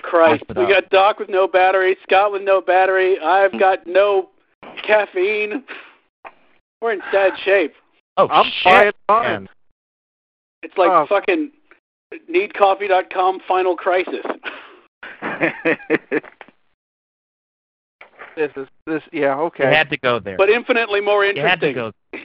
Christ. We got Doc with no battery, Scott with no battery. I've got no caffeine. We're in sad shape. Oh, I'm fine. It's like fucking needcoffee.com Final Crisis. Yeah, okay. You had to go there. But infinitely more interesting. You had to go.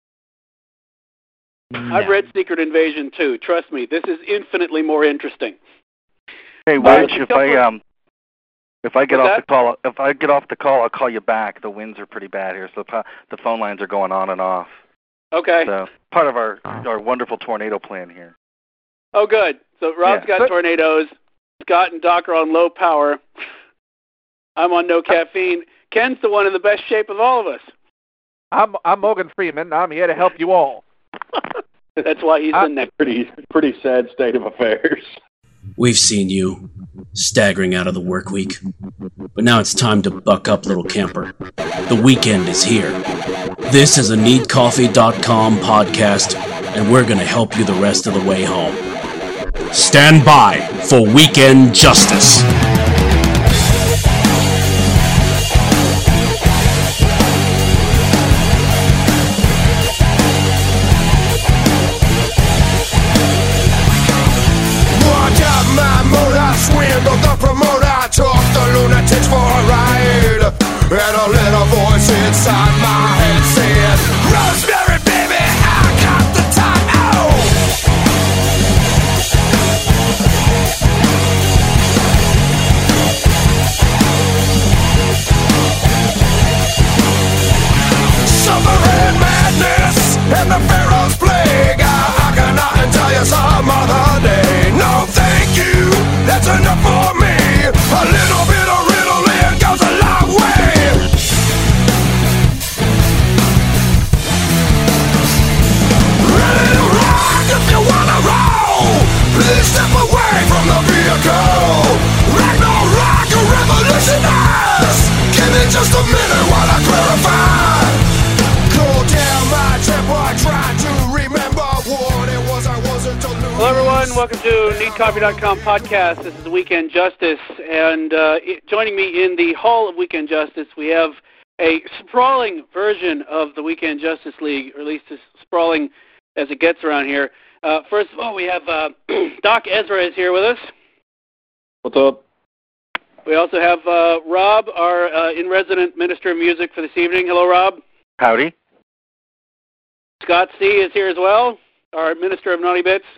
I've read Secret Invasion too. Trust me, this is infinitely more interesting. Hey, Wedge, if I get off the call, I'll call you back. The winds are pretty bad here, so the phone lines are going on and off. Okay. So part of our wonderful tornado plan here. Oh, good. So Rob's got tornadoes. Scott and Doc are on low power. I'm on no caffeine. Ken's the one in the best shape of all of us. I'm Morgan Freeman. I'm here to help you all. That's why he's the next. Pretty sad state of affairs. We've seen you staggering out of the work week, but now it's time to buck up, little camper. The weekend is here. This is a NeedCoffee.com podcast, and we're going to help you the rest of the way home. Stand by for Weekend Justice. Swindled the promoter, took the lunatics for a ride. And a little voice inside my head said, Rosemary, baby, I got the time. Oh! Suffering madness and the Pharaoh's plague. I cannot tell you some other day. No, thank you. That's enough for me. A little bit of riddling goes a long way. Ready to rock if you wanna roll. Please step away from the vehicle. Ragnarok, a revolutionize. Give me just a minute while I clarify. Cool down my temper, try to remember what it was I wasn't to lose. Hello, everyone. Welcome to NeedCoffee.com podcast. This is Weekend Justice, and joining me in the Hall of Weekend Justice, we have a sprawling version of the Weekend Justice League, or at least as sprawling as it gets around here. First of all, we have Doc Ezra is here with us. What's up? We also have Rob, our in-resident Minister of Music for this evening. Hello, Rob. Howdy. Scott C. is here as well, our Minister of Naughty Bits.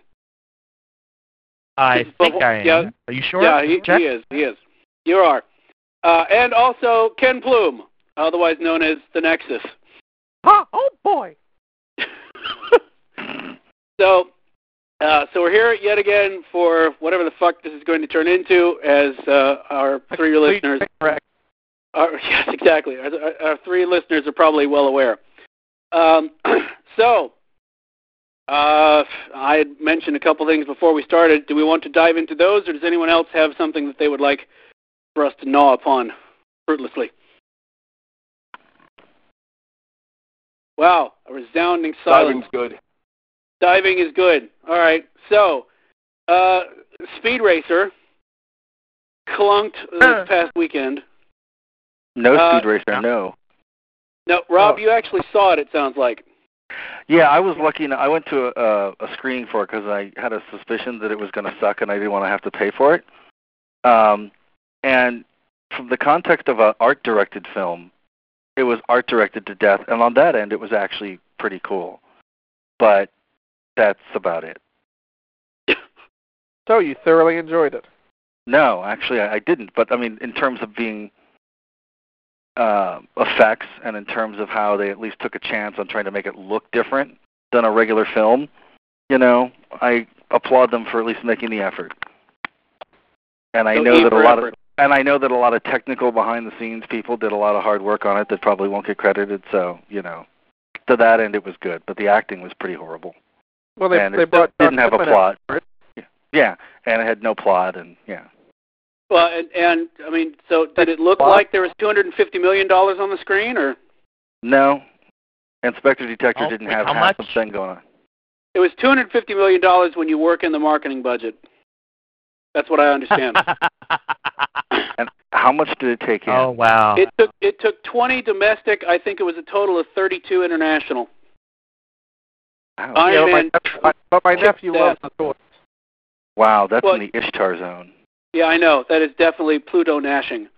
I think I am. Yeah. Are you sure? Yeah, he is. You are. And also Ken Plume, otherwise known as the Nexus. Oh, boy. So we're here yet again for whatever the fuck this is going to turn into, as our three listeners. Yes, exactly. Our three listeners are probably well aware. I had mentioned a couple things before we started. Do we want to dive into those, or does anyone else have something that they would like for us to gnaw upon fruitlessly? Wow, a resounding silence. Diving's good. Diving is good. All right. So, Speed Racer clunked this past weekend. No Speed Racer, no. No, Rob, you actually saw it, it sounds like. Yeah, I was lucky enough. I went to a screening for it because I had a suspicion that it was going to suck and I didn't want to have to pay for it. And from the context of an art-directed film, it was art-directed to death. And on that end, it was actually pretty cool. But that's about it. So you thoroughly enjoyed it? No, actually I didn't. But, I mean, in terms of being effects and in terms of how they at least took a chance on trying to make it look different than a regular film, I applaud them for at least making the effort. And I know that a lot of technical behind the scenes people did a lot of hard work on it that probably won't get credited, so, to that end it was good, but the acting was pretty horrible. Well, they didn't have a plot. Yeah, and it had no plot, and yeah. Well, and I mean, so did it look like there was $250 million on the screen, or? No. Inspector Detector didn't have half the thing going on. It was $250 million when you work in the marketing budget. That's what I understand. How much did it take in? Oh, wow. It took 20 domestic. I think it was a total of 32 international. Wow, Iron Man. But my nephew that. loves the toys. wow, that's Well, in the Ishtar zone. Yeah, I know. That is definitely Pluto gnashing.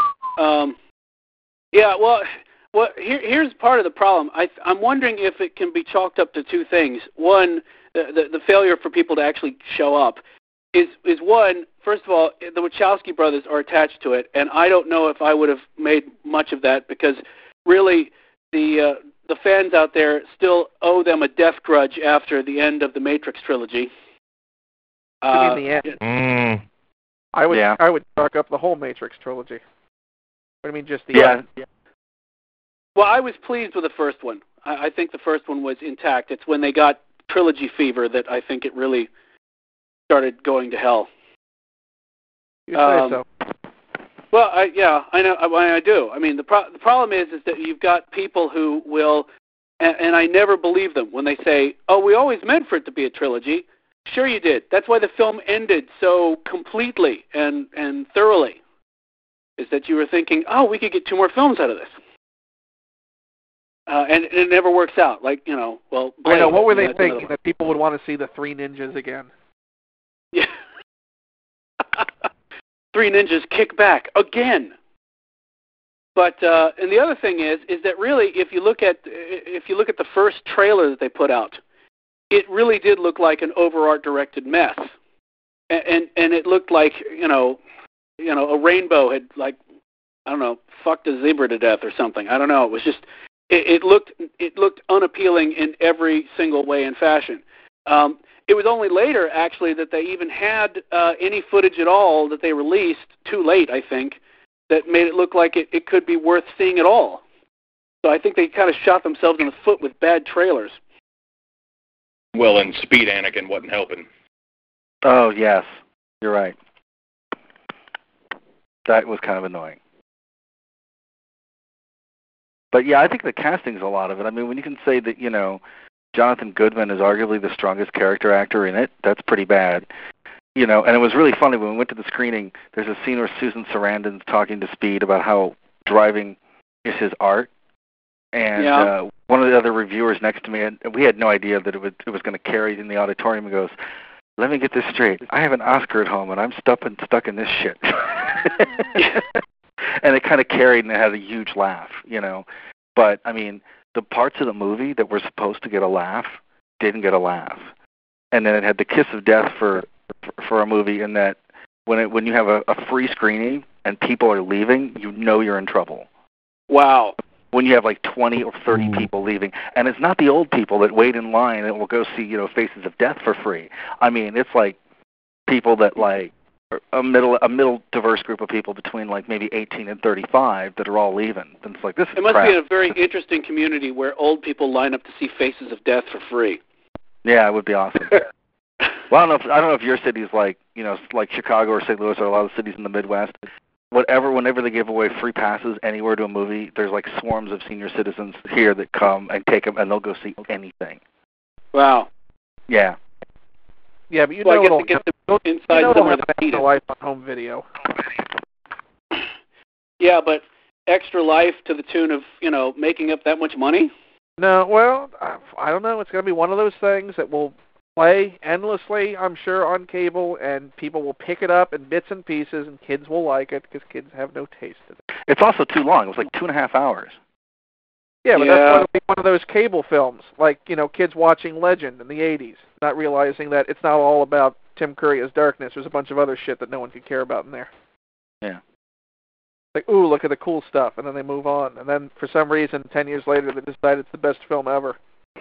Yeah, well, here's part of the problem. I'm wondering if it can be chalked up to two things. One, the failure for people to actually show up is one. First of all, the Wachowski brothers are attached to it, and I don't know if I would have made much of that because really the fans out there still owe them a death grudge after the end of the Matrix trilogy. You mean the end? I would chalk up the whole Matrix trilogy. What do you mean, just the end? Yeah. Well, I was pleased with the first one. I think the first one was intact. It's when they got trilogy fever that I think it really started going to hell. You say so. Well, I know. I do. I mean, the problem is that you've got people who will, and I never believe them when they say, "Oh, we always meant for it to be a trilogy." Sure, you did. That's why the film ended so completely and thoroughly. Is that you were thinking, "Oh, we could get 2 more films out of this," and it never works out. Like well, Blade, I know. What were they thinking that people would want to see the 3 ninjas again? Yeah. 3 ninjas kick back again. But and the other thing is that really, if you look at the first trailer that they put out, it really did look like an overart directed mess, and it looked like a rainbow had fucked a zebra to death or something. I don't know. It was just it looked unappealing in every single way and fashion. It was only later, actually, that they even had any footage at all that they released, too late, I think, that made it look like it could be worth seeing at all. So I think they kind of shot themselves in the foot with bad trailers. Well, and Speed Anakin wasn't helping. Oh, yes. You're right. That was kind of annoying. But, yeah, I think the casting's a lot of it. I mean, when you can say that, Jonathan Goodman is arguably the strongest character actor in it, that's pretty bad. And it was really funny when we went to the screening, there's a scene where Susan Sarandon's talking to Speed about how driving is his art. And one of the other reviewers next to me, and we had no idea that it was going to carry in the auditorium, and goes, "Let me get this straight. I have an Oscar at home, and I'm stuck in this shit." And it kind of carried, and it had a huge laugh, But, I mean, the parts of the movie that were supposed to get a laugh didn't get a laugh. And then it had the kiss of death for a movie in that when you have a free screening and people are leaving, you're in trouble. Wow. When you have like 20 or 30 people leaving. And it's not the old people that wait in line and will go see, Faces of Death for free. I mean, it's like people that like a middle diverse group of people between like maybe 18 and 35 that are all leaving. And it's like, this is It must crap. be a very interesting community where old people line up to see Faces of Death for free. Yeah, it would be awesome. Well, I don't know if your city's like, like Chicago or St. Louis or a lot of cities in the Midwest. Whenever they give away free passes anywhere to a movie, there's like swarms of senior citizens here that come and take them, and they'll go see anything. Wow. Yeah. Yeah, but I guess it gets them inside somewhere that's Extra Life on home video. Yeah, but Extra Life to the tune of, making up that much money? No, well, I don't know. It's going to be one of those things that will play endlessly, I'm sure, on cable, and people will pick it up in bits and pieces, and kids will like it because kids have no taste in it. It's also too long. It was like 2.5 hours. Yeah, but that's going to be one of those cable films, like, kids watching Legend in the 80s, not realizing that it's not all about Tim Curry as Darkness. There's a bunch of other shit that no one could care about in there. Yeah. Like, ooh, look at the cool stuff, and then they move on. And then, for some reason, 10 years later, they decide it's the best film ever.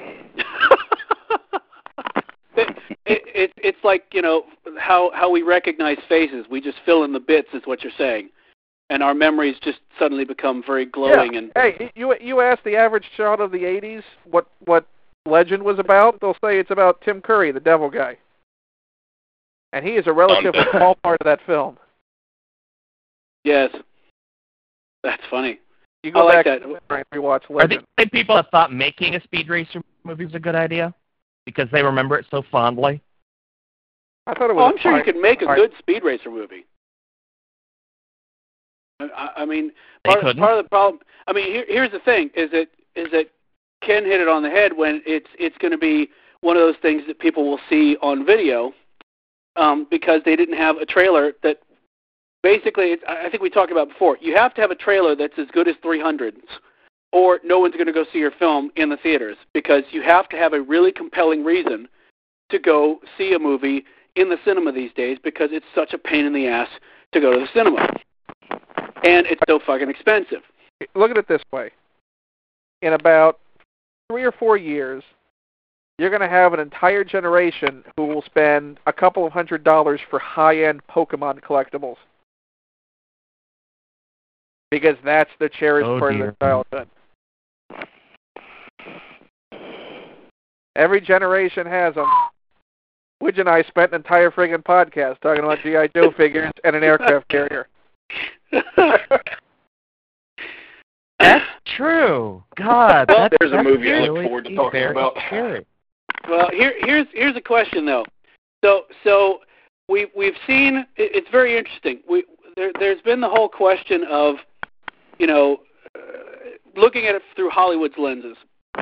It's like, how we recognize faces. We just fill in the bits, is what you're saying. And our memories just suddenly become very glowing. Yeah. And hey, you ask the average child of the 80s what Legend was about, they'll say it's about Tim Curry, the devil guy. And he is a relatively small part of that film. Yes. That's funny. You go I like back that. and rewatch Legend. Are there people that thought making a Speed Racer movie was a good idea because they remember it so fondly? I thought it was I'm sure you could make a good Speed Racer movie. I mean, part of the problem. I mean, here's the thing: is that Ken hit it on the head when it's going to be one of those things that people will see on video because they didn't have a trailer that. Basically, I think we talked about before. You have to have a trailer that's as good as 300s, or no one's going to go see your film in the theaters because you have to have a really compelling reason to go see a movie in the cinema these days because it's such a pain in the ass to go to the cinema. And it's so fucking expensive. Look at it this way. In about 3 or 4 years, you're going to have an entire generation who will spend a couple of $100s for high-end Pokemon collectibles. Because that's the cherished part of their childhood. Every generation has them. Widge and I spent an entire friggin' podcast talking about G.I. Joe figures and an aircraft carrier. That's true. God, well, there's a that's movie really I look forward to talking about. Scary. Well, here's a question though. So we've seen it's very interesting. There's been the whole question of looking at it through Hollywood's lenses.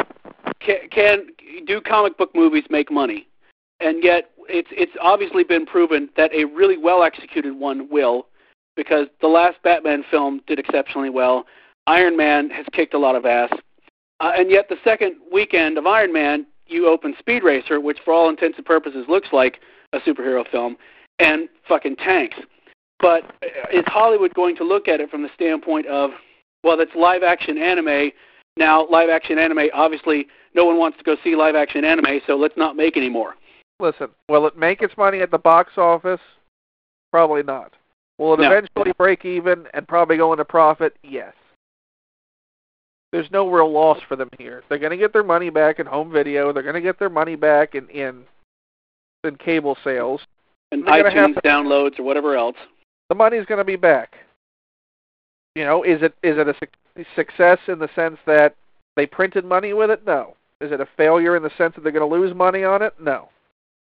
Do comic book movies make money? And yet it's obviously been proven that a really well executed one will, because the last Batman film did exceptionally well. Iron Man has kicked a lot of ass. And yet the second weekend of Iron Man, you open Speed Racer, which for all intents and purposes looks like a superhero film, and fucking tanks. But is Hollywood going to look at it from the standpoint of, well, that's live-action anime. Now, live-action anime, obviously, no one wants to go see live-action anime, so let's not make any more. Listen, will it make its money at the box office? Probably not. Will it eventually break even and probably go into profit? Yes. There's no real loss for them here. They're going to get their money back in home video. They're going to get their money back in cable sales. And iTunes downloads or whatever else. The money's going to be back. Is it a success in the sense that they printed money with it? No. Is it a failure in the sense that they're going to lose money on it? No.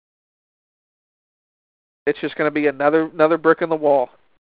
It's just going to be another brick in the wall.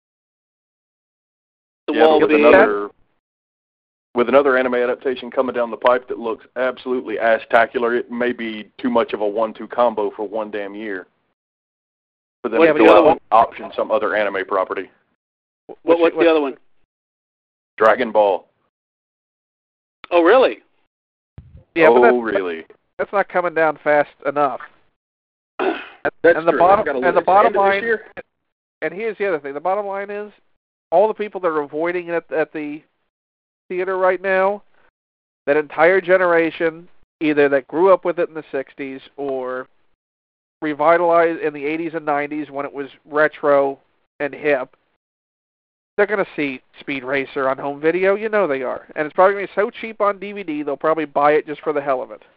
With another anime adaptation coming down the pipe that looks absolutely ass-tacular, it may be too much of a 1-2 combo for one damn year. For them to go out and option some other anime property. What's the other one? Dragon Ball. Oh, really? Yeah, really? That's not coming down fast enough. And the bottom line, and here's the other thing. The bottom line is, all the people that are avoiding it at the theater right now, that entire generation, either that grew up with it in the 60s or revitalized in the 80s and 90s when it was retro and hip, they're going to see Speed Racer on home video. You know they are. And it's probably going to be so cheap on DVD, they'll probably buy it just for the hell of it.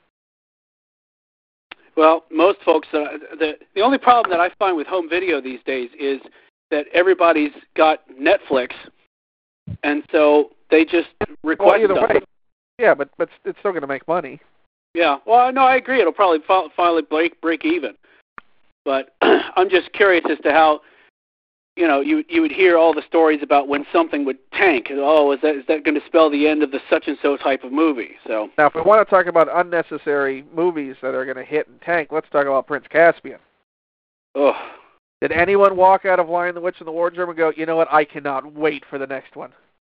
Well, most folks, the only problem that I find with home video these days is that everybody's got Netflix, and so they just request either stuff. way. Yeah, but it's still going to make money. Yeah, well, no, I agree. It'll probably finally break even. But I'm just curious as to how, you would hear all the stories about when something would tank. Oh, is that going to spell the end of the such and so type of movie? So now, if we want to talk about unnecessary movies that are going to hit and tank, let's talk about Prince Caspian. Oh. Did anyone walk out of Lion, the Witch, and the Wardrobe and go, you know what, I cannot wait for the next one?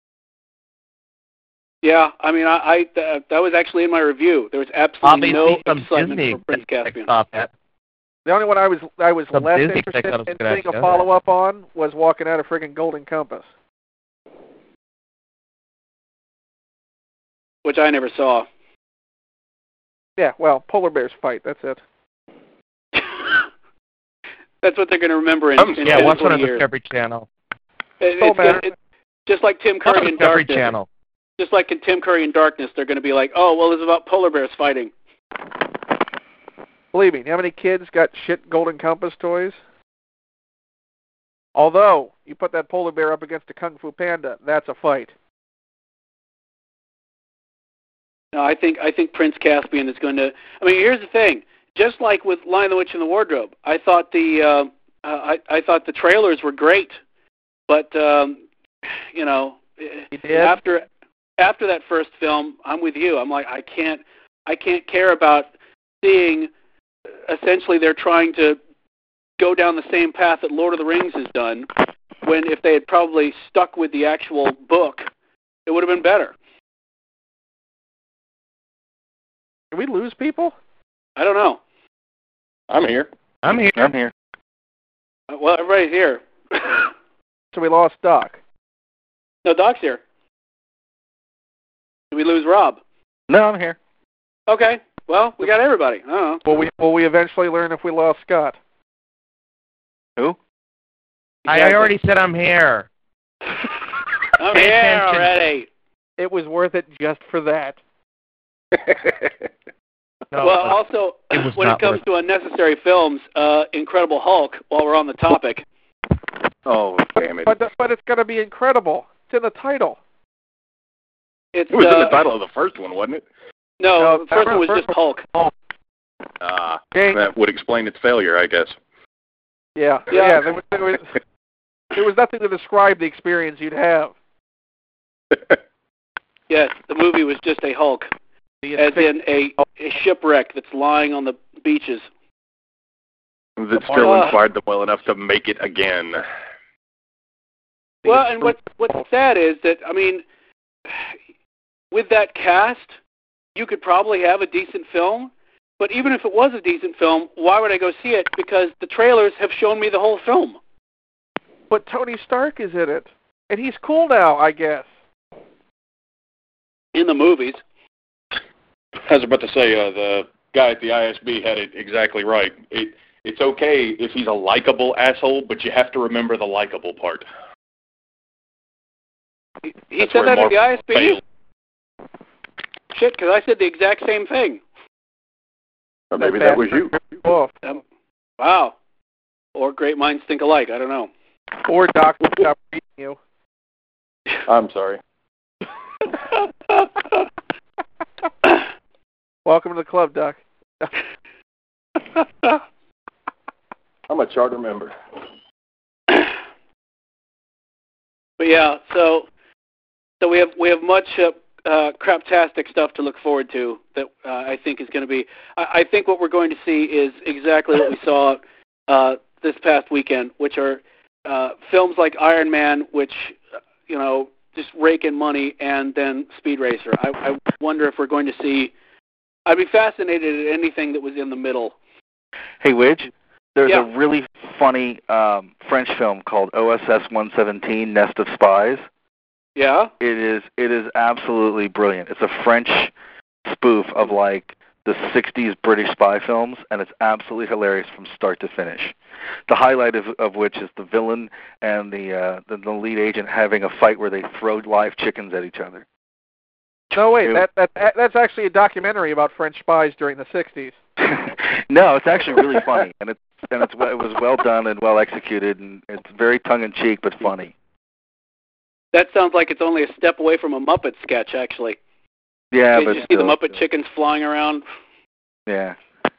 Yeah, I mean, that was actually in my review. There was absolutely no excitement for Prince Caspian. The only one I was less interested in seeing a follow-up on was walking out of friggin' Golden Compass. Which I never saw. Yeah, well, polar bears fight, that's it. That's what they're going to remember in watch one on years. Discovery Channel. It's just like Tim Curry in Discovery Darkness. Channel. Just like in Tim Curry in Darkness, they're going to be like, oh, well, it's about polar bears fighting. Believe me, how many kids got shit Golden Compass toys? Although, you put that polar bear up against a Kung Fu Panda, that's a fight. No, I think Prince Caspian is going to... I mean, here's the thing. Just like with Lion, the Witch, and the Wardrobe, I thought the trailers were great, but you know, You did? after that first film, I'm with you. I'm like, I can't care about seeing. Essentially, they're trying to go down the same path that Lord of the Rings has done. When if they had probably stuck with the actual book, it would have been better. Did we lose people? I don't know. I'm here. I'm here. I'm here. Well, everybody's here. So we lost Doc. No, Doc's here. Did we lose Rob? No, I'm here. Okay. Well, we got everybody. I don't know. Will we eventually learn if we lost Scott? Who? I already said I'm here. I'm Pay here attention. already. It was worth it just for that. No, Well, also, it was when it not comes worth to unnecessary films, Incredible Hulk, while we're on the topic. Oh, damn it. But it's going to be incredible. It's in the title. It's, It was in the title of the first one, wasn't it? No, No, the first one was first just Hulk. Dang. That would explain its failure, I guess. Yeah. Yeah. There was nothing to describe the experience you'd have. Yes, the movie was just a Hulk, as in a shipwreck that's lying on the beaches. That still inspired them well enough to make it again. Well, and what's sad is that, I mean, with that cast, you could probably have a decent film, but even if it was a decent film, why would I go see it? Because the trailers have shown me the whole film. But Tony Stark is in it. And he's cool now, I guess. In the movies. I was about to say, the guy at the ISB had it exactly right. It's okay if he's a likable asshole, but you have to remember the likable part. He That's said where that at the Marvel ISB? failed. Shit, because I said the exact same thing. Or maybe that was you. Oh. Wow. Or great minds think alike. I don't know. Or Doc will stop reading you. I'm sorry. Welcome to the club, Doc. I'm a charter member. But yeah, so we have much craptastic stuff to look forward to that I think is going to be. I think what we're going to see is exactly what we saw this past weekend, which are films like Iron Man, which just rake in money, and then Speed Racer. I wonder if we're going to see. I'd be fascinated at anything that was in the middle. Hey, Widge, there's Yeah. a really funny French film called OSS 117, Nest of Spies. Yeah? It is absolutely brilliant. It's a French spoof of like the 60s British spy films, and it's absolutely hilarious from start to finish. The highlight of which is the villain and the lead agent having a fight where they throw live chickens at each other. No, wait, that's actually a documentary about French spies during the 60s. No, it's actually really funny, and it was well done and well executed, and it's very tongue-in-cheek but funny. That sounds like it's only a step away from a Muppet sketch, actually. Yeah, Did but you see the still. Muppet chickens flying around? Yeah.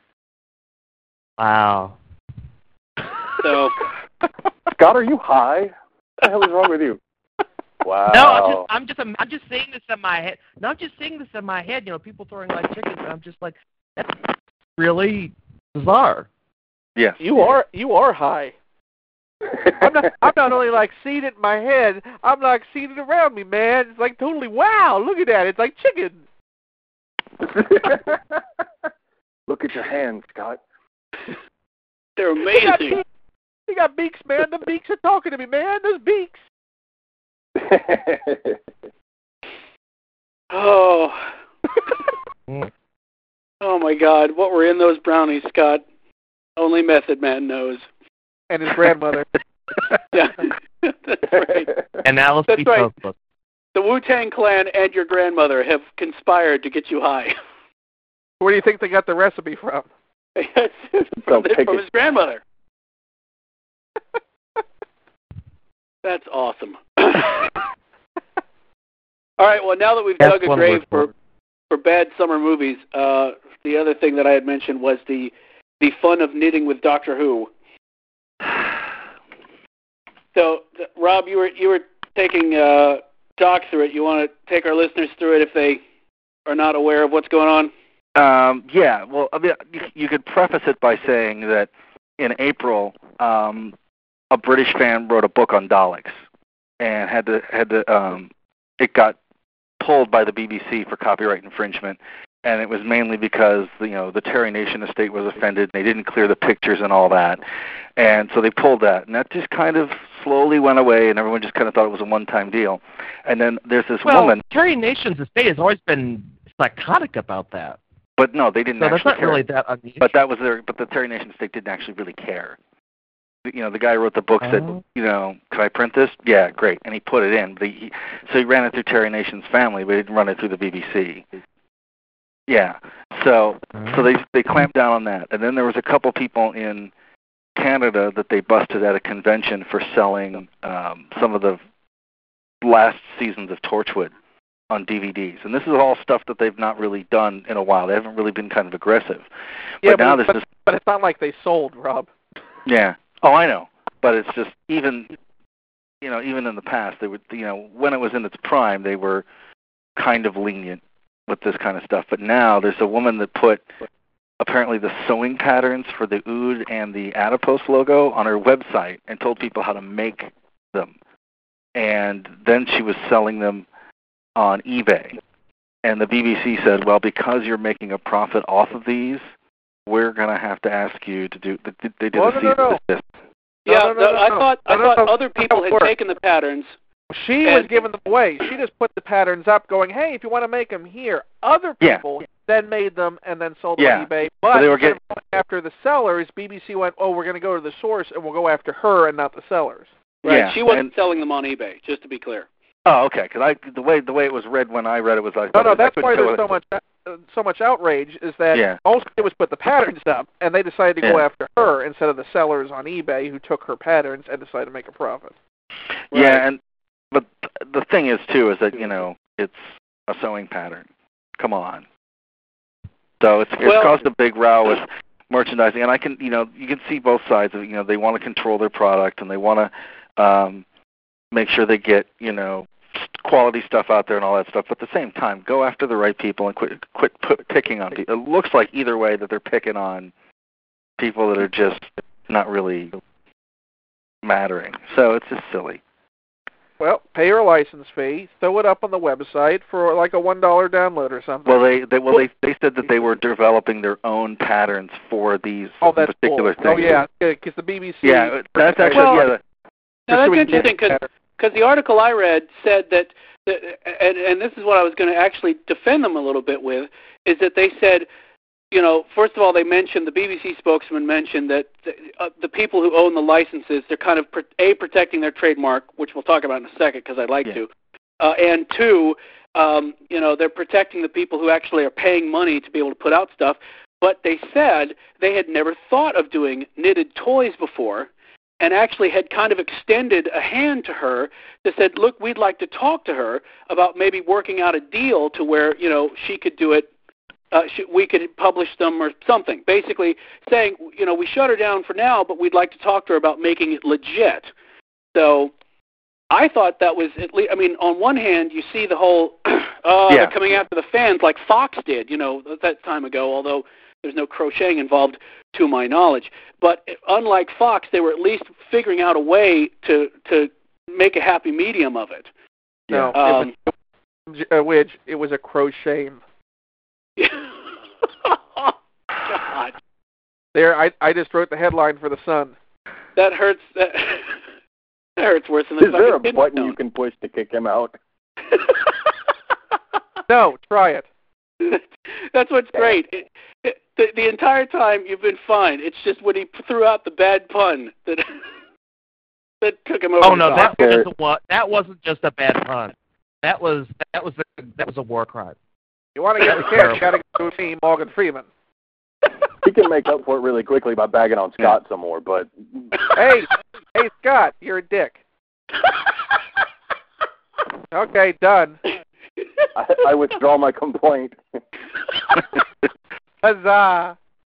Wow. So, Scott, are you high? What the hell is wrong with you? Wow. No, I'm just seeing this in my head. No, I'm just seeing this in my head. People throwing live chickens, and I'm just like, that's really bizarre. Yes. You are high. I'm not only like seeing it in my head, I'm like seeing it around me, man. It's like totally wow, look at that. It's like chicken. Look at your hands, Scott. they're amazing. They got beaks, man. The beaks are talking to me, man. Those beaks. Oh. Oh, my God. What were in those brownies, Scott? Only Method Man knows. And his grandmother. Yeah, that's right. And Alice That's B. right. Cookbook. The Wu-Tang Clan and your grandmother have conspired to get you high. Where do you think they got the recipe from? from his grandmother. That's awesome. All right, well, now that we've dug a grave for bad summer movies, the other thing that I had mentioned was the fun of knitting with Doctor Who. So, Rob, you were taking Doc through it. You want to take our listeners through it if they are not aware of what's going on? Yeah. Well, I mean, you could preface it by saying that in April, a British fan wrote a book on Daleks, and it got pulled by the BBC for copyright infringement, and it was mainly because the Terry Nation estate was offended. They didn't clear the pictures and all that, and so they pulled that, and that just kind of slowly went away, and everyone just kind of thought it was a one-time deal. And then there's this woman. Terry Nation's estate has always been psychotic about that. But no, they didn't. So actually that's not care. really that unusual. But that was But the Terry Nation estate didn't actually really care. The guy who wrote the book said, can I print this? Yeah, great, and he put it in. But so he ran it through Terry Nation's family, but he didn't run it through the BBC. Yeah. So they clamped down on that, and then there was a couple people in Canada that they busted at a convention for selling some of the last seasons of Torchwood on DVDs, and this is all stuff that they've not really done in a while. They haven't really been kind of aggressive. Yeah, but it's not like they sold, Rob. Yeah. Oh, I know. But it's just even in the past, they would, when it was in its prime, they were kind of lenient with this kind of stuff. But now there's a woman that put apparently the sewing patterns for the Ood and the Adipose logo on her website and told people how to make them. And then she was selling them on eBay. And the BBC said, well, because you're making a profit off of these, we're going to have to ask you to do. They did a cease and desist. I thought other people had taken the patterns. She was giving them away. She just put the patterns up, going, "Hey, if you want to make them here." Other people then made them and then sold them on eBay. But they were getting after the sellers. BBC went, "Oh, we're going to go to the source and we'll go after her and not the sellers." Right. Yeah, she wasn't selling them on eBay. Just to be clear. Oh, okay. Because the way it was read when I read it was that's why there's so much outrage is that all she did was put the patterns up, and they decided to go after her instead of the sellers on eBay who took her patterns and decided to make a profit. Right. Yeah, but the thing is too is that it's a sewing pattern. Come on. So it's caused a big row with merchandising, and I can you can see both sides of it. They want to control their product and they want to make sure they get quality stuff out there and all that stuff, but at the same time, go after the right people and quit picking on people. It looks like either way that they're picking on people that are just not really mattering. So it's just silly. Well, pay your license fee, throw it up on the website for like a $1 download or something. Well, they said that they were developing their own patterns for these particular things. Oh yeah, because the BBC. Yeah, that's actually now that's interesting because the article I read said that, and this is what I was going to actually defend them a little bit with, is that they said, first of all, they mentioned, the BBC spokesman mentioned that the people who own the licenses, they're kind of, protecting their trademark, which we'll talk about in a second because I'd like to, and two, they're protecting the people who actually are paying money to be able to put out stuff. But they said they had never thought of doing knitted toys before, and actually had kind of extended a hand to her that said, look, we'd like to talk to her about maybe working out a deal to where, she could do it, we could publish them or something. Basically saying, we shut her down for now, but we'd like to talk to her about making it legit. So I thought that was at least, on one hand, you see the whole, they're coming after the fans like Fox did, that time ago, although there's no crocheting involved to my knowledge. But unlike Fox, they were at least figuring out a way to make a happy medium of it. No, it was a crochet. God. There, I just wrote the headline for the Sun. That hurts. That hurts worse than the. Is there a button you can push to kick him out? No, try it. That's what's great. The entire time you've been fine. It's just when he threw out the bad pun that took him over. Oh no, that wasn't just a bad pun. That was a war crime. You want to get the cash? You got to go see Morgan Freeman. He can make up for it really quickly by bagging on Scott some more, but hey Scott, you're a dick. Okay, done. I withdraw my complaint. Huzzah!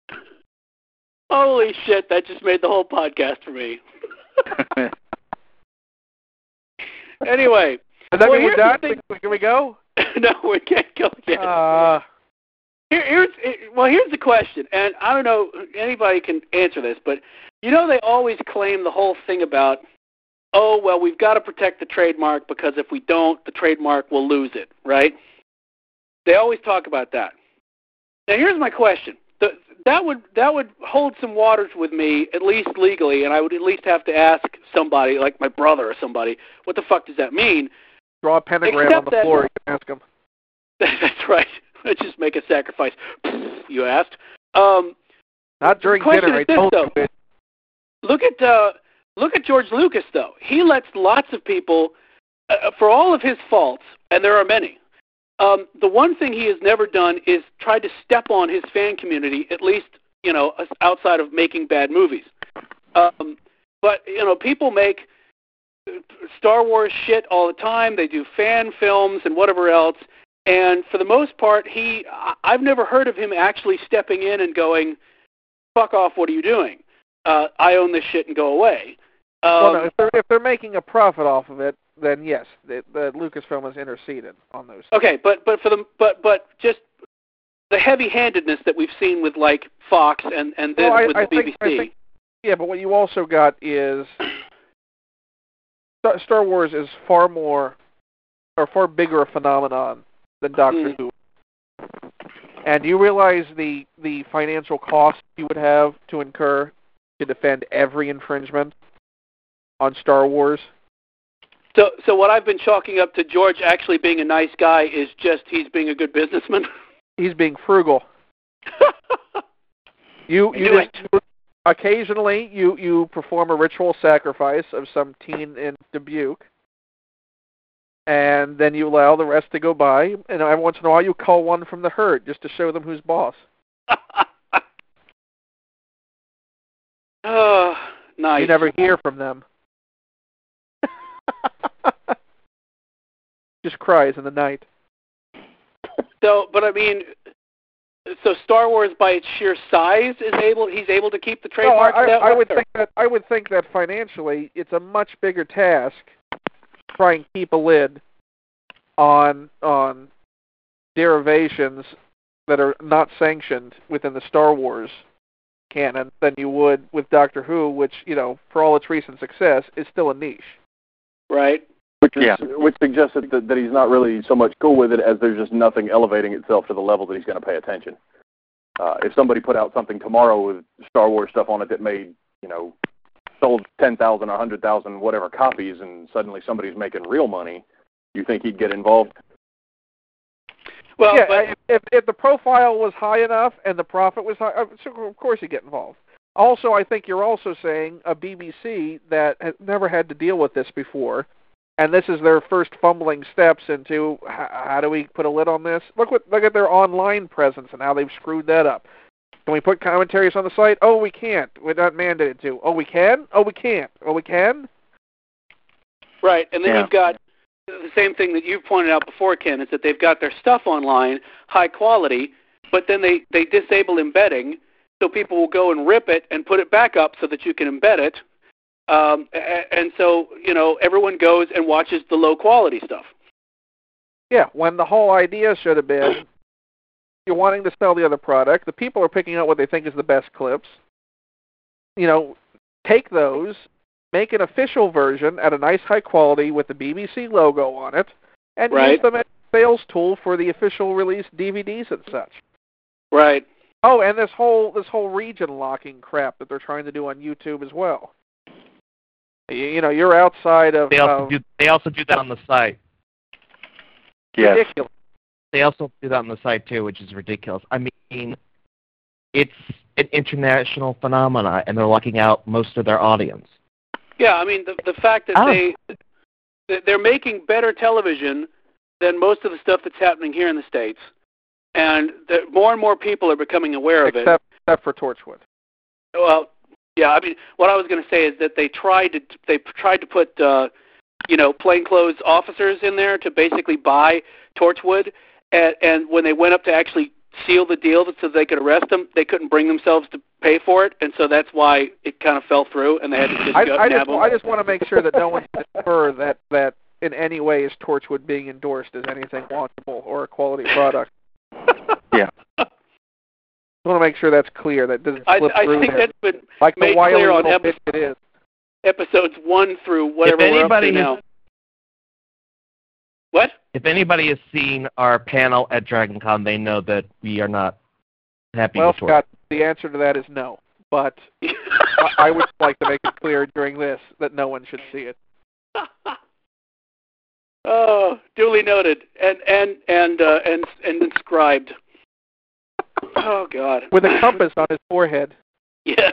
Holy shit, that just made the whole podcast for me. Anyway. Does that mean we're done? Can we go? No, we can't go yet. Here's the question, and I don't know, anybody can answer this, but you know they always claim the whole thing about, oh, well, we've got to protect the trademark because if we don't, the trademark will lose it, right? They always talk about that. Now, here's my question. That would hold some waters with me, at least legally, and I would at least have to ask somebody, like my brother or somebody, what the fuck does that mean? Draw a pentagram on the floor, you can ask him. That's right. Let's just make a sacrifice. You asked. Not during dinner, I told you. Look at George Lucas, though. He lets lots of people, for all of his faults, and there are many, the one thing he has never done is try to step on his fan community, at least, outside of making bad movies. But, people make Star Wars shit all the time. They do fan films and whatever else. And for the most part, I've never heard of him actually stepping in and going, fuck off, what are you doing? I own this shit and go away. No, if they're making a profit off of it, then yes, the Lucasfilm has interceded on those. Okay, but just the heavy-handedness that we've seen with like Fox and then with the BBC. Yeah, but what you also got is Star Wars is far bigger a phenomenon than Doctor Who. And do you realize the financial cost you would have to incur to defend every infringement on Star Wars? So what I've been chalking up to George actually being a nice guy is just he's being a good businessman? He's being frugal. Occasionally you perform a ritual sacrifice of some teen in Dubuque, and then you allow the rest to go by, and every once in a while you call one from the herd just to show them who's boss. Oh, nice. You never hear from them. Just cries in the night. So Star Wars by its sheer size he's able to keep the trademark. I would think that financially it's a much bigger task to try and keep a lid on derivations that are not sanctioned within the Star Wars canon than you would with Doctor Who, which, for all its recent success, is still a niche. Right. Which suggests that he's not really so much cool with it as there's just nothing elevating itself to the level that he's going to pay attention. If somebody put out something tomorrow with Star Wars stuff on it that made, sold 10,000 or 100,000 whatever copies, and suddenly somebody's making real money, you think he'd get involved? Well, yeah, if the profile was high enough and the profit was high, of course he'd get involved. Also, I think you're also saying a BBC that has never had to deal with this before, and this is their first fumbling steps into how do we put a lid on this? Look at their online presence and how they've screwed that up. Can we put commentaries on the site? Oh, we can't. We're not mandated to. Oh, we can? Oh, we can't. Oh, we can? Right, and then you've got the same thing that you've pointed out before, Ken, is that they've got their stuff online, high quality, but then they disable embedding, so people will go and rip it and put it back up so that you can embed it. And so, everyone goes and watches the low-quality stuff. Yeah, when the whole idea should have been you're wanting to sell the other product, the people are picking out what they think is the best clips. Take those, make an official version at a nice high quality with the BBC logo on it, and use them as a sales tool for the official release DVDs and such. Right. Oh, and this whole region locking crap that they're trying to do on YouTube as well. You're outside of. They also do that on the site. Yes. Ridiculous. They also do that on the site too, which is ridiculous. I mean, it's an international phenomenon, and they're locking out most of their audience. Yeah, I mean the fact that they're making better television than most of the stuff that's happening here in the States, and that more and more people are becoming aware of it. Except for Torchwood. Well. Yeah, I mean, what I was going to say is that they tried to put, plainclothes officers in there to basically buy Torchwood, and when they went up to actually seal the deal so they could arrest them, they couldn't bring themselves to pay for it, and so that's why it kind of fell through, and they had to just nab them. I just want to make sure that no one can infer that in any way is Torchwood being endorsed as anything launchable or a quality product. Yeah. I want to make sure that's clear. That doesn't slip through. I think there. that's been like made the wily clear on little bit it is. episodes 1 through whatever we're up to now. What? If anybody has seen our panel at DragonCon, they know that we are not happy Well, with Torchwood. Scott, the answer to that is no. But I would like to make it clear during this that no one should see it. Oh, duly noted and inscribed. Oh God. With a compass on his forehead. Yes.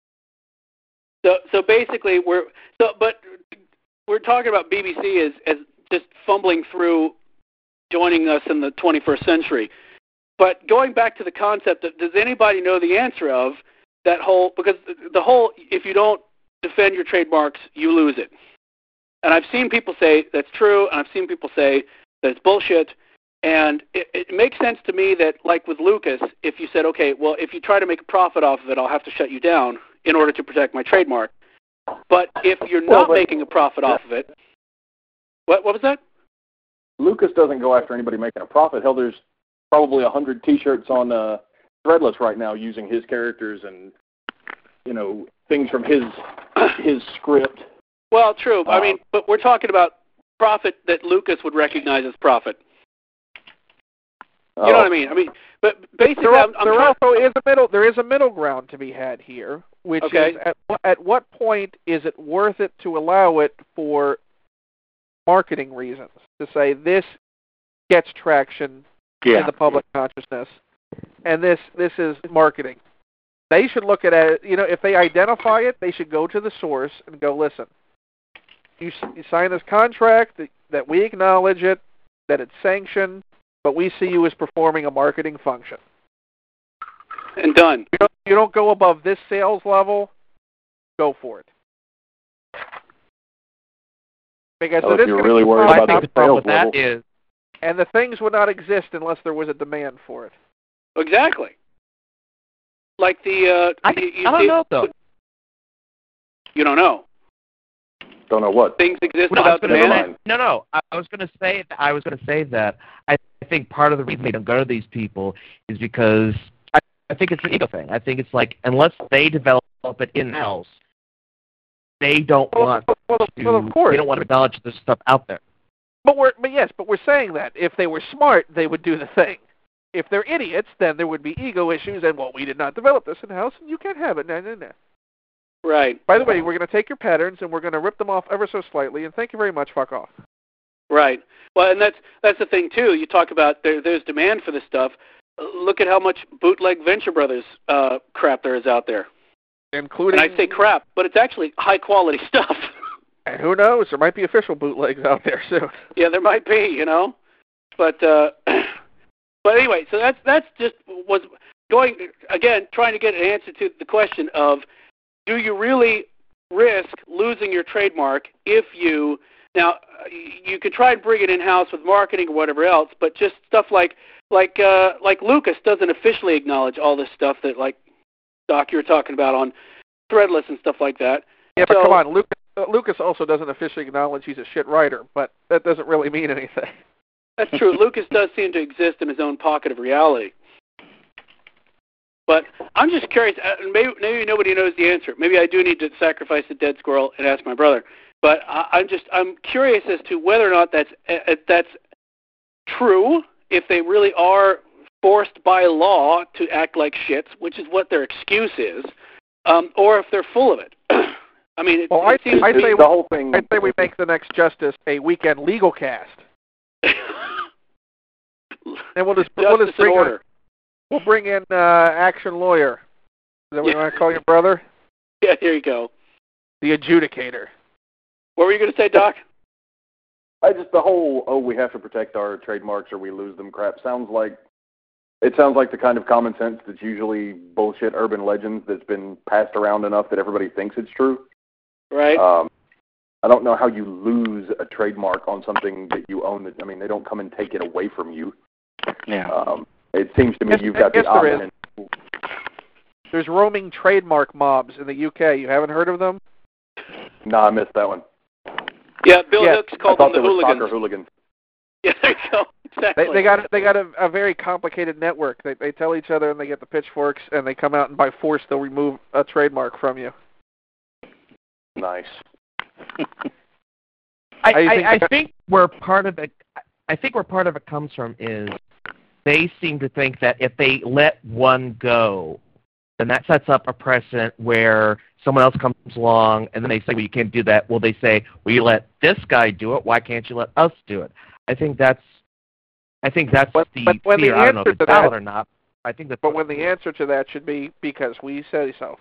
So basically we're talking about BBC as just fumbling through joining us in the 21st century. But going back to the concept of, does anybody know the answer of that whole, because the whole, if you don't defend your trademarks, you lose it. And I've seen people say that's true, and I've seen people say that it's bullshit. And it makes sense to me that, like with Lucas, if you said, okay, well, if you try to make a profit off of it, I'll have to shut you down in order to protect my trademark. But if you're not making a profit off of it, what was that? Lucas doesn't go after anybody making a profit. Hell, there's probably 100 T-shirts on Threadless right now using his characters and, you know, things from his script. Well, true. I mean, but we're talking about profit that Lucas would recognize as profit. You know what I mean? I mean, but basically, there is a middle ground to be had here, which is at what point is it worth it to allow it for marketing reasons, to say this gets traction in the public consciousness, and this is marketing. They should look at it, you know, if they identify it, they should go to the source and go, listen, you sign this contract, that we acknowledge it, that it's sanctioned, but we see you as performing a marketing function. And done. You don't go above this sales level, go for it. Because if you're really worried about the sales level. And the things would not exist unless there was a demand for it. Exactly. Like the I don't know though. You don't know. Don't know what things exist without demand. No. I was going to say that. I think part of the reason they don't go to these people is because I think it's an ego thing. I think it's like unless they develop it in-house, they don't want to. Of course. They don't want to acknowledge this stuff out there. But we're saying that if they were smart, they would do the thing. If they're idiots, then there would be ego issues, and we did not develop this in-house, and you can't have it. No. Right. By the way, we're going to take your patterns, and we're going to rip them off ever so slightly, and thank you very much, fuck off. Right. Well, and that's the thing, too. You talk about there's demand for this stuff. Look at how much bootleg Venture Brothers crap there is out there. Including... And I say crap, but it's actually high-quality stuff. And who knows? There might be official bootlegs out there soon. Yeah, there might be, you know. But anyway, so that's just was going, again, trying to get an answer to the question of, do you really risk losing your trademark if you, now, you could try and bring it in-house with marketing or whatever else, but just stuff like Lucas doesn't officially acknowledge all this stuff that, like, Doc, you were talking about on Threadless and stuff like that. Yeah, but come on, Lucas also doesn't officially acknowledge he's a shit writer, but that doesn't really mean anything. That's true. Lucas does seem to exist in his own pocket of reality. But I'm just curious. Maybe nobody knows the answer. Maybe I do need to sacrifice a dead squirrel and ask my brother. But I'm curious as to whether or not that's true. If they really are forced by law to act like shits, which is what their excuse is, or if they're full of it. I mean, I'd say we make the next Justice a weekend legal cast. And we'll just bring in action lawyer. Is that what you want to call your brother? Yeah, here you go. The adjudicator. What were you going to say, Doc? The whole, we have to protect our trademarks or we lose them crap sounds like the kind of common sense that's usually bullshit urban legends that's been passed around enough that everybody thinks it's true. Right. I don't know how you lose a trademark on something that you own. I mean, they don't come and take it away from you. Yeah. It seems to me you've got the option. There's roaming trademark mobs in the UK. You haven't heard of them? No, I missed that one. Yeah, Bill Hicks called them the hooligans. Hooligans. Yeah, there you go. Exactly. They got a very complicated network. They tell each other, and they get the pitchforks, and they come out, and by force they'll remove a trademark from you. Nice. I think where part of it comes from is they seem to think that if they let one go, then that sets up a precedent where someone else comes along and then they say, well, you can't do that. Well, they say, well, you let this guy do it. Why can't you let us do it? I think that's the fear. I don't know if it's valid or not. I think that. But when the answer to that should be because we say so.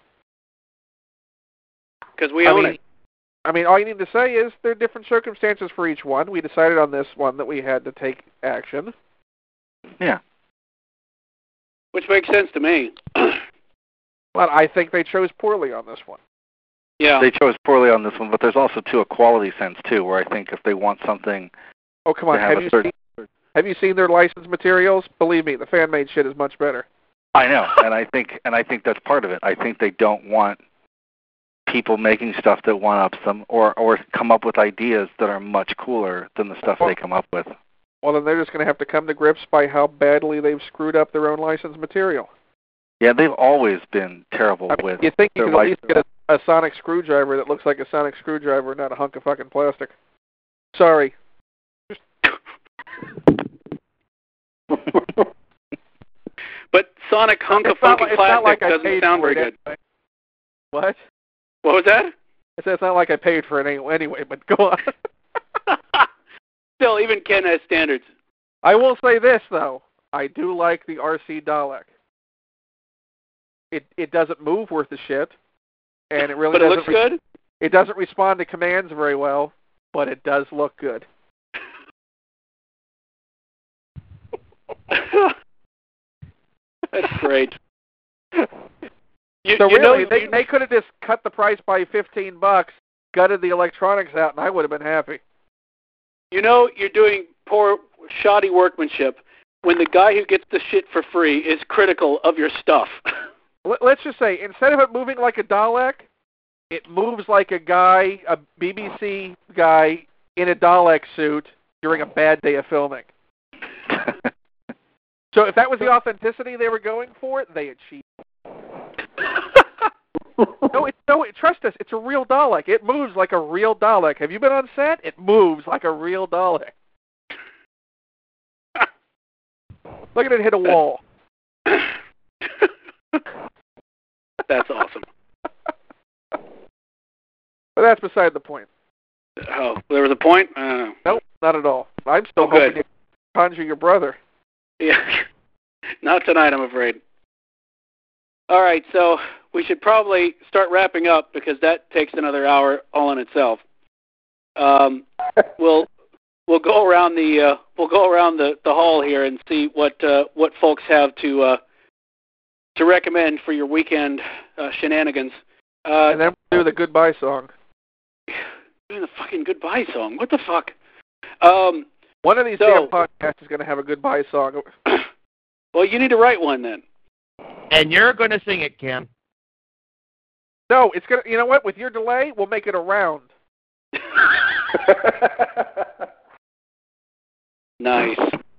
Because we own it. I mean, all you need to say is there are different circumstances for each one. We decided on this one that we had to take action. Yeah. Which makes sense to me. Well, I think they chose poorly on this one. Yeah. They chose poorly on this one, but there's also, too, a quality sense, too, where I think if they want something... Oh, come on. Have you seen their licensed materials? Believe me, the fan-made shit is much better. I know, and I think that's part of it. I think they don't want people making stuff that one-ups them or come up with ideas that are much cooler than the stuff they come up with. Well, then they're just going to have to come to grips by how badly they've screwed up their own licensed material. Yeah, they've always been terrible with you think you their could at least get a sonic screwdriver that looks like a sonic screwdriver, not a hunk of fucking plastic. Sorry. But sonic hunk of funky plastic doesn't sound very good. What? What was that? I said it's not like I paid for it anyway, but go on. Still, even Ken has standards. I will say this, though. I do like the RC Dalek. It doesn't move worth a shit, and it really but it looks good? It doesn't respond to commands very well, but it does look good. That's great. They could have just cut the price by $15, gutted the electronics out, and I would have been happy. You know you're doing poor, shoddy workmanship when the guy who gets the shit for free is critical of your stuff. Let's just say, instead of it moving like a Dalek, it moves like a guy, a BBC guy, in a Dalek suit during a bad day of filming. So if that was the authenticity they were going for, they achieved. No, trust us, it's a real Dalek. It moves like a real Dalek. Have you been on set? It moves like a real Dalek. Look at it hit a wall. That's awesome. But that's beside the point. Oh, there was a point? Nope, not at all. I'm still hoping to conjure your brother. Yeah, not tonight, I'm afraid. All right, so we should probably start wrapping up because that takes another hour all in itself. We'll go around the hall here and see what folks have to recommend for your weekend shenanigans. And then we'll do the goodbye song. Doing the fucking goodbye song. What the fuck? One of these damn podcasts is going to have a goodbye song. Well, you need to write one then. And you're going to sing it, Ken. No, it's going to. You know what? With your delay, we'll make it a round. Nice.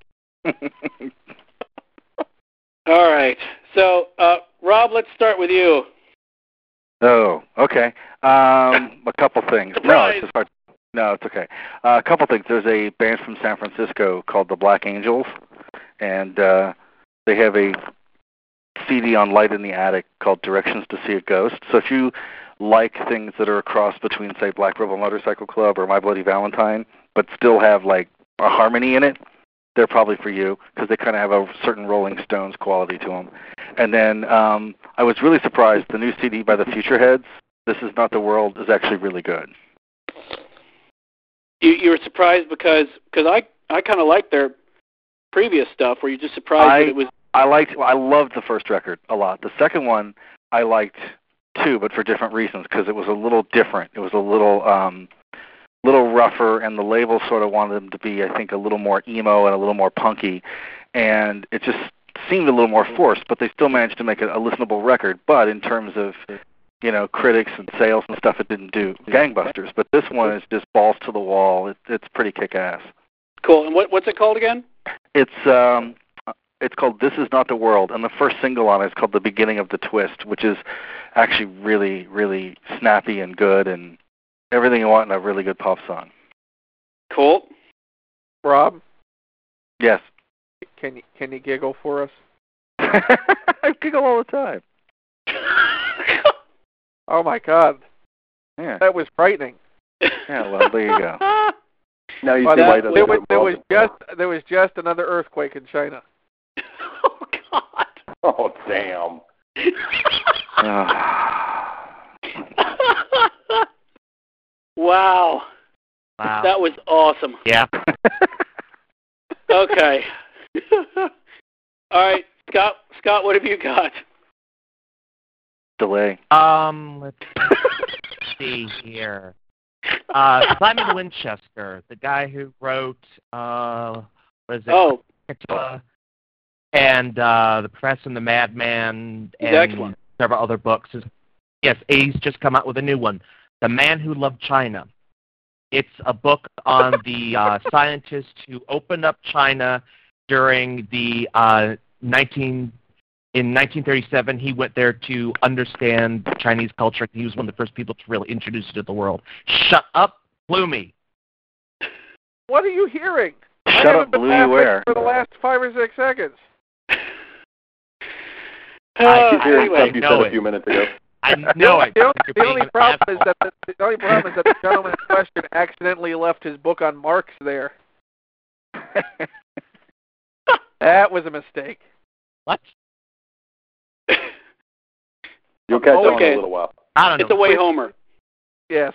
All right. So, Rob, let's start with you. Oh, okay. A couple things. Surprise. No, it's just hard. No, it's okay. A couple things. There's a band from San Francisco called the Black Angels, and they have a CD on Light in the Attic called Directions to See a Ghost. So if you like things that are a cross between, say, Black Rebel Motorcycle Club or My Bloody Valentine, but still have, like, a harmony in it, they're probably for you because they kind of have a certain Rolling Stones quality to them. And then I was really surprised. The new CD by the Futureheads, This Is Not the World, is actually really good. You were surprised because I kind of liked their previous stuff. Were you just surprised that it was? I loved the first record a lot. The second one I liked too, but for different reasons because it was a little different. It was a little rougher, and the label sort of wanted them to be, I think, a little more emo and a little more punky, and it just seemed a little more forced. But they still managed to make a listenable record. But in terms of critics and sales and stuff, it didn't do gangbusters. But this one is just balls to the wall. It's pretty kick-ass. Cool. And what's it called again? It's called This Is Not the World, and the first single on it is called The Beginning of the Twist, which is actually really, really snappy and good, and everything you want in a really good pop song. Cool. Rob? Yes. Can you giggle for us? I giggle all the time. Oh my God. Yeah. That was frightening. Yeah, well, there you go. Now you Well, see why he doesn't there was just another earthquake in China. Oh, God. Oh, damn. Wow. Wow. That was awesome. Yeah. Okay. All right, Scott, what have you got? Delay. Let's see here. Simon Winchester, the guy who wrote, what is it? Oh. And The Professor and the Madman, and excellent. Several other books. Yes, he's just come out with a new one, The Man Who Loved China. It's a book on the scientist who opened up China during the in 1937. He went there to understand Chinese culture. He was one of the first people to really introduce it to the world. Shut up, Bloomy. What are you hearing? Shut up, Bloomy, where? For the last 5 or 6 seconds. He's hearing Anyway, stuff you said a few minutes ago. I know it. The only problem is that the gentleman in question accidentally left his book on Marx there. That was a mistake. What? You'll catch on Okay. in a little while. I don't know. It's a way Homer. Yes.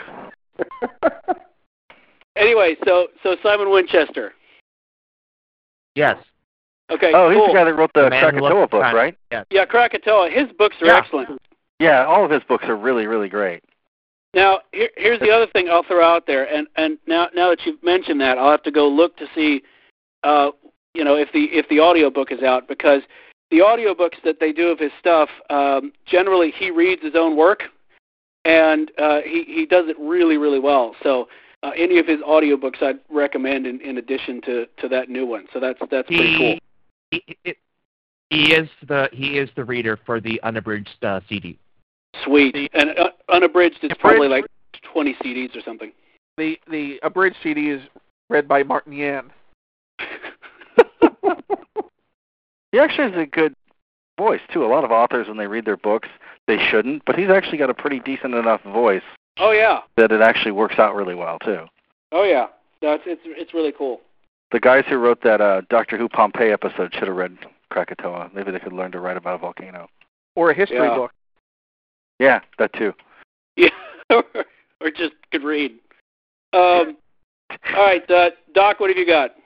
Anyway, so Simon Winchester. Yes. Okay, Oh, he's cool. the guy that wrote the Man Who Krakatoa Loved book, China. right? Yes. Yeah, Krakatoa. His books are Yeah. excellent. Yeah, all of his books are really, really great. Now, here's the other thing I'll throw out there, and now that you've mentioned that, I'll have to go look to see, if the audiobook is out, because the audiobooks that they do of his stuff, generally he reads his own work, and he does it really, really well. So any of his audiobooks I'd recommend in addition to that new one. So that's pretty cool. He is the reader for the unabridged CD. Sweet. And unabridged is probably like 20 CDs or something. The abridged CD is read by Martin Yan. He actually has a good voice, too. A lot of authors, when they read their books, they shouldn't, but he's actually got a pretty decent enough voice Oh, yeah. that it actually works out really well, too. Oh, yeah. No, it's really cool. The guys who wrote that Doctor Who Pompeii episode should have read Krakatoa. Maybe they could learn to write about a volcano. Or a history book. Yeah, that too. Yeah, or just could read. All right, Doc, what have you got?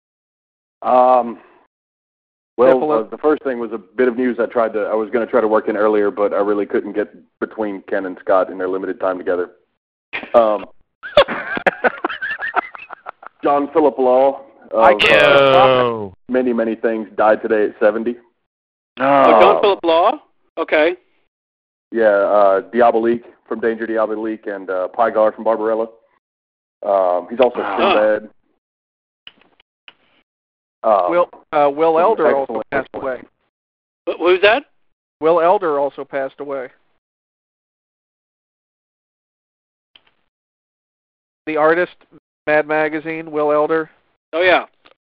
Well, the first thing was a bit of news I was going to try to work in earlier, but I really couldn't get between Ken and Scott in their limited time together. John Philip Law, many, many things, died today at 70. John Philip Law? Okay. Yeah, Diabolique from Danger Diabolique and Pygar from Barbarella. He's also Sinbad. Will Elder also passed away. Who's that? Will Elder also passed away. The artist, Mad Magazine, Will Elder. Oh, yeah.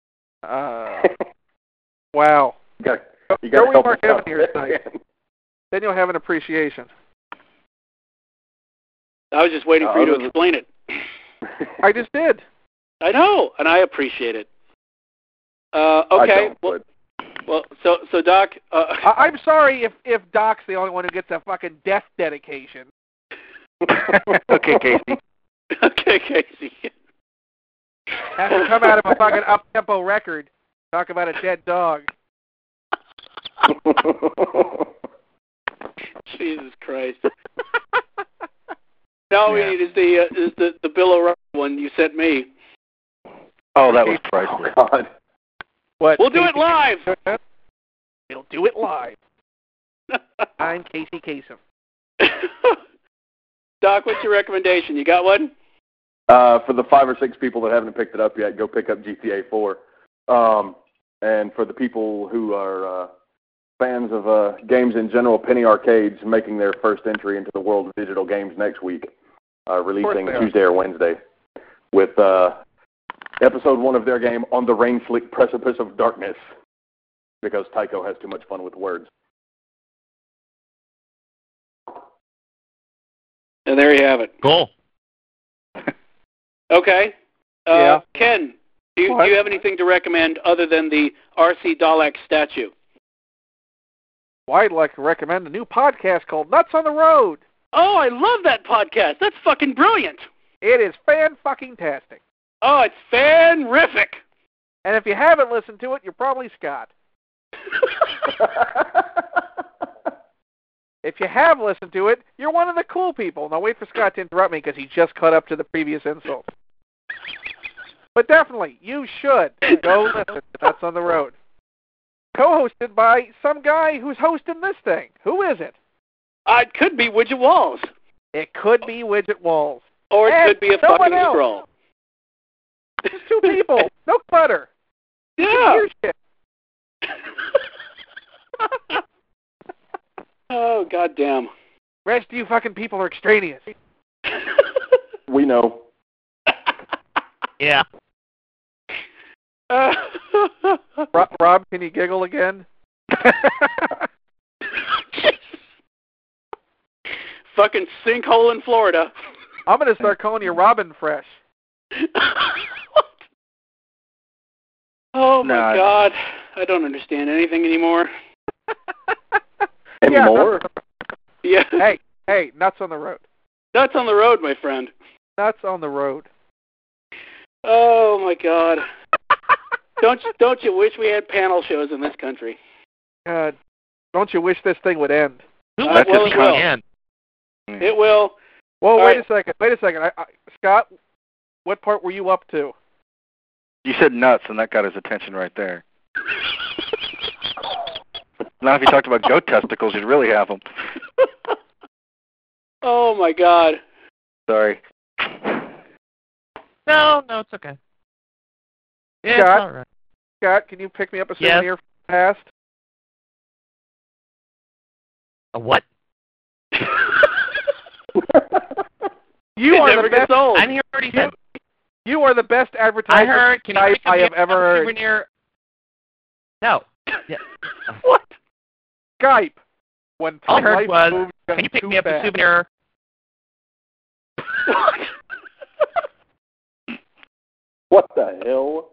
Wow. You got Go with Mark Evan here tonight. Then you'll have an appreciation. I was just waiting for you to explain it. I just did. I know, and I appreciate it. Okay. Well, so Doc. I'm sorry if Doc's the only one who gets a fucking death dedication. Okay, Casey. Okay, Casey. Has to come out of a fucking up-tempo record. Talk about a dead dog. Jesus Christ. No, we need is the Bill O'Reilly one you sent me. Oh, that was priceless. Oh, God. What? We'll do it live. We'll do it live. I'm Casey Kasem. Doc, what's your recommendation? You got one? For the 5 or 6 people that haven't picked it up yet, go pick up GTA 4. And for the people who are fans of games in general, Penny Arcade's making their first entry into the world of digital games next week, releasing Tuesday or Wednesday, with episode 1 of their game, On the Rain-Slick Precipice of Darkness, because Tycho has too much fun with words. And there you have it. Cool. Okay. Yeah. Ken, do you have anything to recommend other than the R.C. Dalek statue? Well, I'd like to recommend a new podcast called Nuts on the Road. Oh, I love that podcast. That's fucking brilliant. It is fan-fucking-tastic. Oh, it's fan-rific. And if you haven't listened to it, you're probably Scott. If you have listened to it, you're one of the cool people. Now wait for Scott to interrupt me because he just caught up to the previous insult. But definitely, you should go listen to Nuts on the Road. Co-hosted by some guy who's hosting this thing. Who is it? It could be Widget Walls. It could be Widget Walls. Or it could be a fucking scroll. There's 2 people. No clutter. Yeah. Oh, goddamn. Rest of you fucking people are extraneous. We know. Yeah. Rob, can you giggle again? Fucking sinkhole in Florida. I'm going to start calling you Robin Fresh. Oh, my God. I don't understand anything anymore. Anymore? Yeah. Hey, Nuts on the Road. Nuts on the Road, my friend. Nuts on the Road. Oh, my God. Don't you wish we had panel shows in this country? God, don't you wish this thing would end? Well, it will. It will. Well, wait a second. Scott, what part were you up to? You said nuts, and that got his attention right there. Now, if you talked about goat testicles, you'd really have them. Oh, my God. Sorry. No, it's okay. Yeah, Scott, it's all right. Scott, can you pick me up a souvenir from the past? A what? You are the best. Old. I didn't hear what he said. You are the best advertiser I heard. Can you pick I have me up ever a heard. souvenir? No. Yeah. What? Skype. When All I heard life was, moves can you pick too me up a fast. souvenir? What the hell?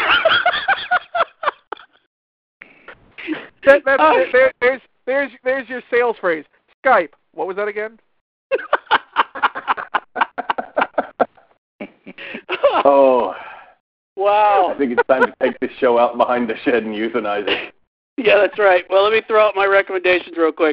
There's your sales phrase. Skype. What was that again? Oh. Wow. I think it's time to take this show out behind the shed and euthanize it. Yeah, that's right. Well, let me throw out my recommendations real quick.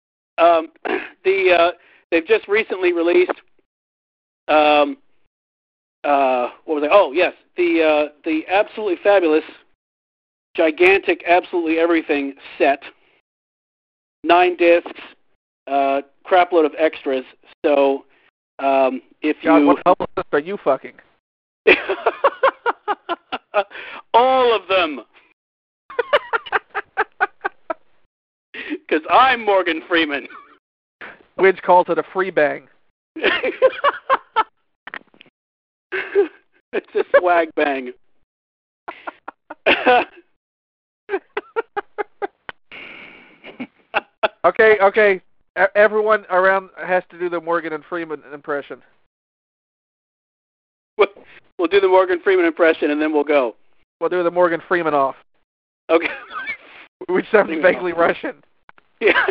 They've just recently released. What was it? Oh, yes, the absolutely fabulous, gigantic, absolutely everything set. 9 discs, crapload of extras. So, if God, you what publicist are you fucking? all of them. Because I'm Morgan Freeman. Widge calls it a free bang. It's a swag bang. Okay. Everyone around has to do the Morgan and Freeman impression. We'll do the Morgan Freeman impression, and then we'll go. We'll do the Morgan Freeman off. Okay. Which sounds vaguely Russian. Yeah.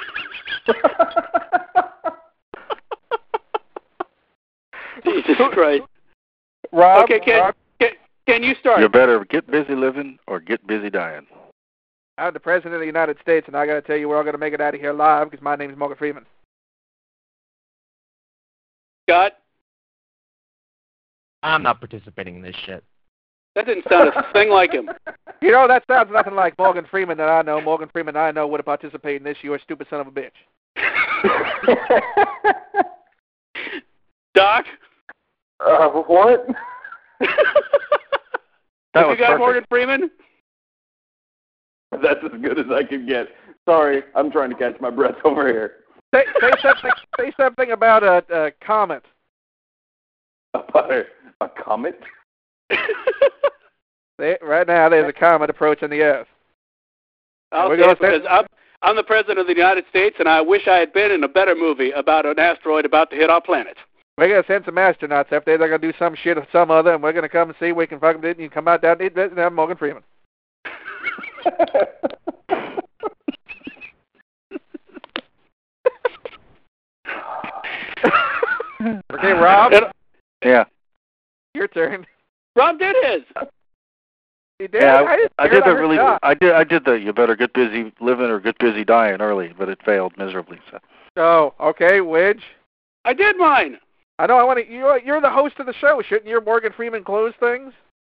Jesus Christ. Rob, okay, can you start? You better get busy living or get busy dying. I'm the President of the United States, and I got to tell you, we're all going to make it out of here live because my name is Morgan Freeman. Scott? I'm not participating in this shit. That didn't sound a thing like him. You know, that sounds nothing like Morgan Freeman that I know. Morgan Freeman I know would have participated in this, you stupid son of a bitch. Doc? What? That Have was you got perfect. Morgan Freeman? That's as good as I can get. Sorry, I'm trying to catch my breath over here. Say something about a comet. About a comet? Right now, there's a comet approaching the Earth. I'll We're say gonna it because I'm the President of the United States, and I wish I had been in a better movie about an asteroid about to hit our planet. We're going to send some astronauts up there. They're going to do some shit or some other, and we're going to come and see if we can fucking do it, and you come out down and eat it and have Morgan Freeman. Okay, Rob. Yeah. Your turn. Rob did his. He did. Yeah, I did the you better get busy living or get busy dying early, but it failed miserably. So. Oh, okay, Widge. I did mine. I know. I want to. You're the host of the show. Shouldn't your Morgan Freeman close things?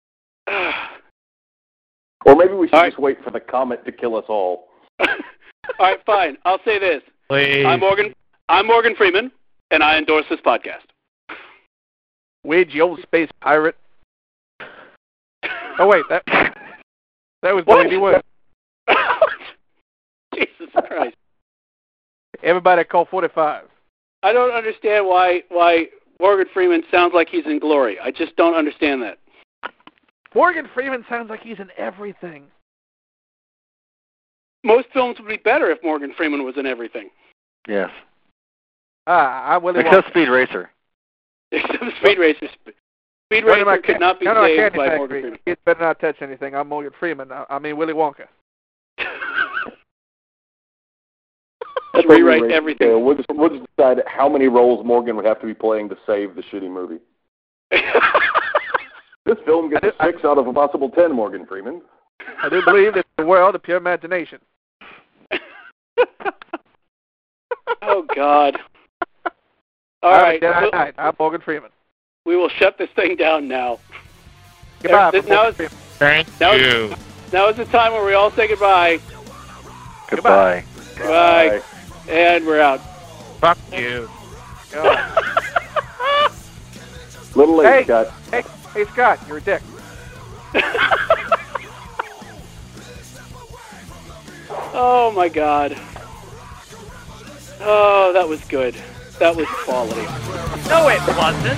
Or maybe we should All right. just wait for the comet to kill us all. All right, fine. I'll say this. Please. I'm Morgan Freeman, and I endorse this podcast. Widge, you old space pirate. Oh wait, that was What? Billy Wood. Jesus Christ. Everybody call 45. I don't understand why Morgan Freeman sounds like he's in glory. I just don't understand that. Morgan Freeman sounds like he's in everything. Most films would be better if Morgan Freeman was in everything. Yes. I'm Willy Except Wonka. Speed Racer. Except Speed Racer. Speed Go to my Racer could not be go to my saved candy by factory. Morgan Freeman. Kids better not touch anything. I'm Morgan Freeman. I mean Willy Wonka. Let's rewrite everything. Yeah, we'll just decide how many roles Morgan would have to be playing to save the shitty movie. This film gets a 6 out of a possible 10, Morgan Freeman. I do believe it's the world of pure imagination. Oh, God. All right. I'm Morgan Freeman. We will shut this thing down now. Goodbye. Now is Thank Now- you. now is the time where we all say goodbye. Goodbye. Bye. And we're out. Fuck you. Little late, Hey. Scott. Hey, Scott, you're a dick. Oh, my God. Oh, that was good. That was quality. No, it wasn't.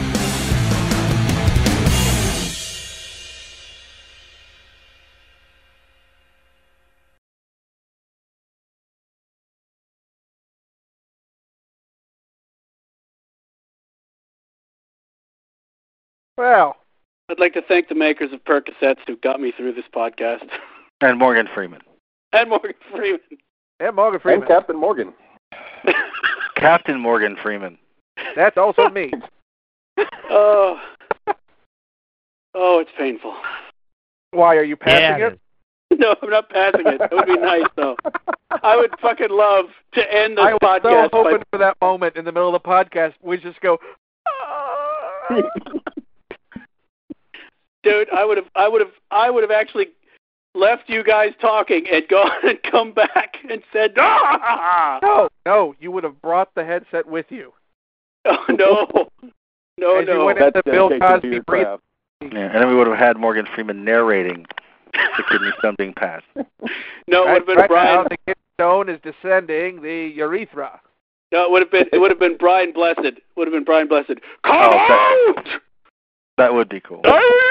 Well, I'd like to thank the makers of Percocets who got me through this podcast. And Morgan Freeman. And Morgan Freeman. and Morgan Freeman. And Captain Morgan. Captain Morgan Freeman. That's also me. Oh, it's painful. Why, are you passing Yeah, it? No, I'm not passing it. It would be nice, though. I would fucking love to end this I was podcast so hoping for that moment in the middle of the podcast. We just go, dude, I would have actually left you guys talking and gone and come back and said, No, you would have brought the headset with you. Oh, no. As you went That's into Bill dedication to Cosby your breathing. craft. Yeah, and then we would have had Morgan Freeman narrating the kidney stone being passed. No, it would have been right Brian. now, the kidney stone is descending the urethra. No, it would have been Brian Blessed. Would have been Brian Blessed. Come Oh, out! that would be cool. Come